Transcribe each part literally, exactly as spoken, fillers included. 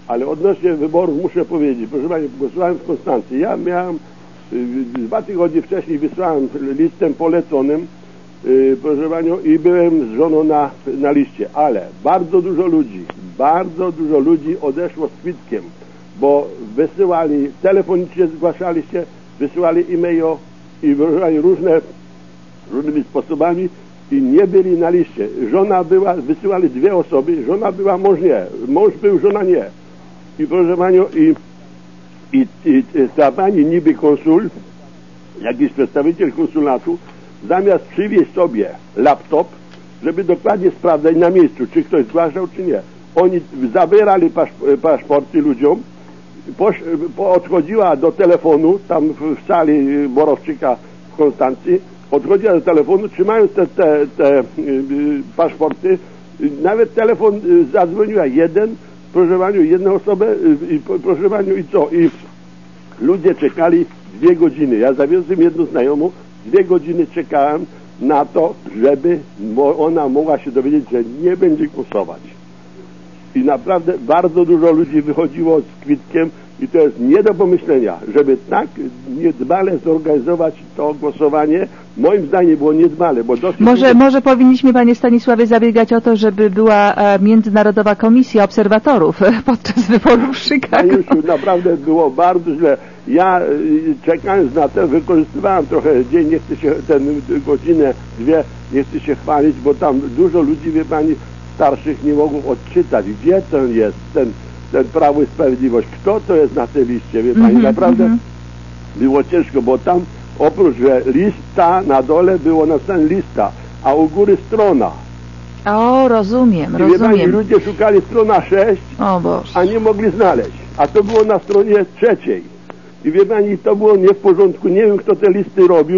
Ale odnośnie wyborów muszę powiedzieć, proszę Pani, głosowałem w Konstancji. Ja miałem, dwa tygodnie wcześniej wysłałem listem poleconym, proszę Panią, i byłem z żoną na, na liście, ale bardzo dużo ludzi, bardzo dużo ludzi odeszło z kwitkiem, bo wysyłali, telefonicznie zgłaszali się, wysyłali e-mail i proszę Pani, różne, różnymi sposobami i nie byli na liście. Żona była, wysyłali dwie osoby, żona była, mąż nie, mąż był, żona nie. I proszę Panią, i, i, i ta Pani niby konsul, jakiś przedstawiciel konsulatu, zamiast przywieźć sobie laptop, żeby dokładnie sprawdzać na miejscu, czy ktoś zgłaszał, czy nie. Oni zabierali pasz, paszporty ludziom, posz, po, odchodziła do telefonu, tam w sali Borowczyka w Konstancji, odchodziła do telefonu, trzymając te, te, te y, paszporty, nawet telefon y, zadzwoniła jeden, proszę Panią, jedną osobę, y, y, proszę Panią, i co? I ludzie czekali dwie godziny. Ja zawiozłem jedną znajomą, dwie godziny czekałem na to, żeby ona mogła się dowiedzieć, że nie będzie głosować. I naprawdę bardzo dużo ludzi wychodziło z kwitkiem i to jest nie do pomyślenia, żeby tak niedbale zorganizować to głosowanie. Moim zdaniem było niedbale, bo dosyć... Może, dużo... może powinniśmy, Panie Stanisławie, zabiegać o to, żeby była e, międzynarodowa komisja obserwatorów podczas wyborów w Chicago. Panie Jusiu, naprawdę było bardzo źle. Ja y, czekając na to, wykorzystywałem trochę dzień, nie chcę się, tę godzinę, dwie, nie chcę się chwalić, bo tam dużo ludzi, wie Pani, starszych nie mogą odczytać, gdzie ten jest, ten, ten Prawo i Sprawiedliwość, kto to jest na tej liście, wie Pani, mm-hmm, naprawdę mm-hmm. było ciężko, bo tam oprócz, że lista na dole było napisane lista, a u góry strona. O, rozumiem, I, rozumiem. Wie Pani, ludzie szukali strona sześć, o Boże, a nie mogli znaleźć, a to było na stronie trzeciej. I wie Pani, to było nie w porządku, nie wiem, kto te listy robił,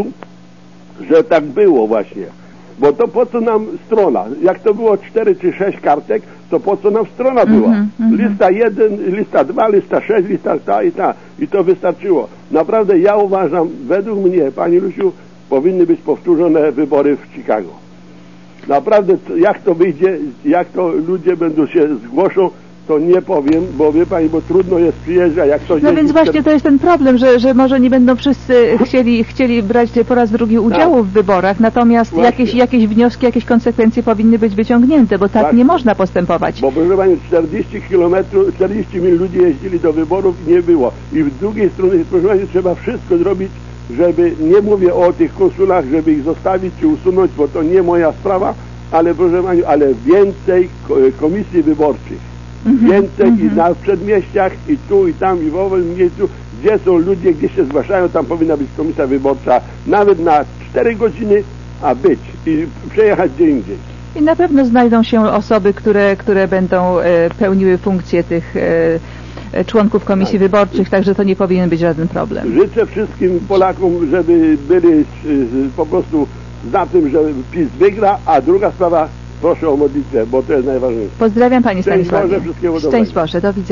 że tak było właśnie. Bo to po co nam strona? Jak to było cztery czy sześć kartek, to po co nam strona była? Mm -hmm, lista jeden, lista dwa, lista sześć, lista ta i ta. I to wystarczyło. Naprawdę ja uważam, według mnie, Pani Lusiu, powinny być powtórzone wybory w Chicago. Naprawdę, jak to wyjdzie, jak to ludzie będą się zgłoszą, to nie powiem, bo wie Pani, bo trudno jest przyjeżdżać, jak to... No więc właśnie to jest ten problem, że, że może nie będą wszyscy chcieli, chcieli brać po raz drugi udziału tak. w wyborach, natomiast jakieś, jakieś wnioski, jakieś konsekwencje powinny być wyciągnięte, bo tak właśnie nie można postępować. Bo proszę Pani, czterdzieści kilometrów, czterdzieści mil ludzie jeździli do wyborów i nie było. I w drugiej stronie, proszę Pani, trzeba wszystko zrobić, żeby, nie mówię o tych konsulach, żeby ich zostawić czy usunąć, bo to nie moja sprawa, ale proszę Pani, ale więcej komisji wyborczych. Więcej mm -hmm. i na przedmieściach, i tu, i tam, i w owym miejscu, gdzie są ludzie, gdzie się zgłaszają, tam powinna być komisja wyborcza, nawet na cztery godziny, a być i przejechać gdzie indziej. I na pewno znajdą się osoby, które, które będą e, pełniły funkcję tych e, członków komisji tak. wyborczych, także to nie powinien być żaden problem. Życzę wszystkim Polakom, żeby byli e, po prostu za tym, że PiS wygra, a druga sprawa, proszę o modlitwę, bo to jest najważniejsze. Pozdrawiam Panie Stanisławie. Szczęść Boże, wszystkiego dobrego. Szczęść Boże, do widzenia.